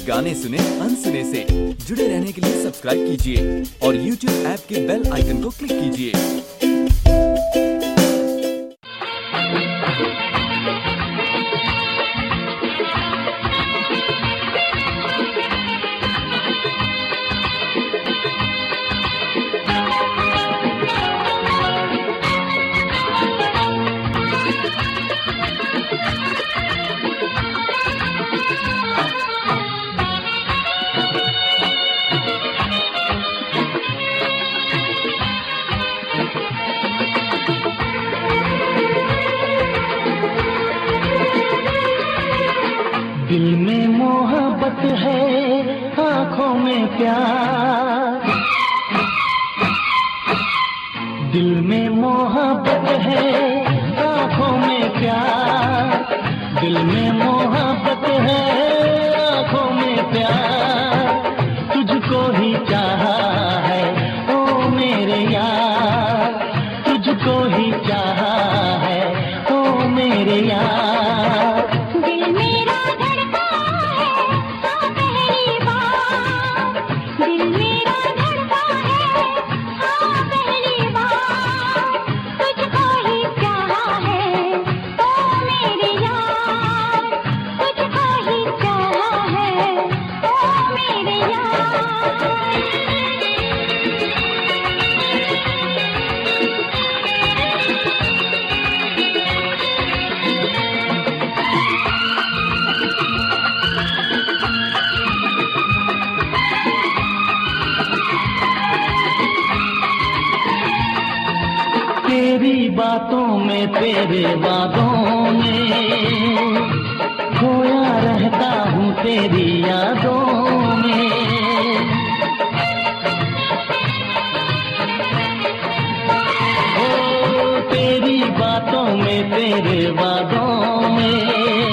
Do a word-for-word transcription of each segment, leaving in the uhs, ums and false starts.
गाने सुने अनसुने से। जुड़े रहने के लिए सब्सक्राइब कीजिए और यूट्यूब ऐप के बेल आइकन को क्लिक कीजिए। दिल में मोहब्बत है, आँखों में प्यार। दिल में मोहब्बत है, आँखों में प्यार। दिल में मोहब्बत है, आँखों में प्यार। तुझको ही चाहा है ओ मेरे यार, तुझको ही चाहा है ओ मेरे यार। दिल मेरा धड़का है हाँ पहली बार, दिल मेरा धड़का है हाँ पहली बार। तुझको ही चाहा है ओ मेरे यार, तुझको ही चाहा है ओ मेरे यार। तेरी बातों में तेरे वादों में खोया रहता हूँ तेरी यादों में। ओ तेरी बातों में तेरे वादों में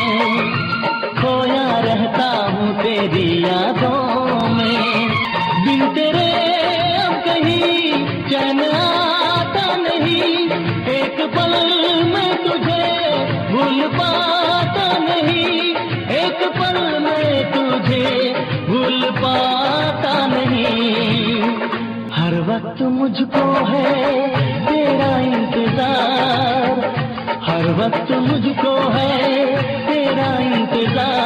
खोया रहता हूँ तेरी यादों में। बिन तेरे अब कहीं चैन आता नहीं, एक पल में तुझे भूल पाता नहीं, एक पल में तुझे भूल पाता नहीं। हर वक्त मुझको है तेरा इंतजार, हर वक्त मुझको है तेरा इंतजार।